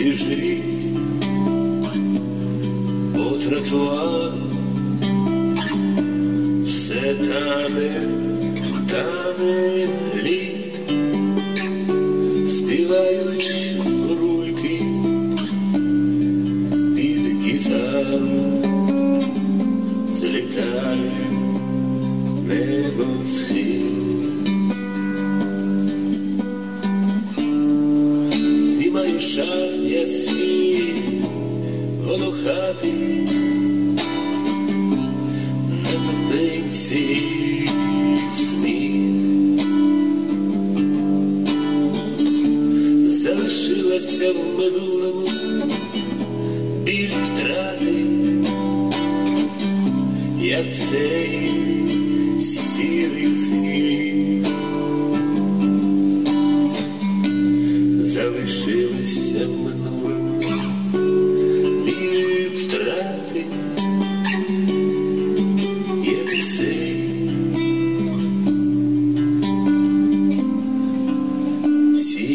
біжить по тротуару, все тане лід, співають рульки під гітару, злітає небосхил. Знімаю шар я свій волохатий на зупинці сміх. Залишилася в минулому біль втрати, як цей сірий сніг. Залишилася в минулому біль втрати, як цей сірий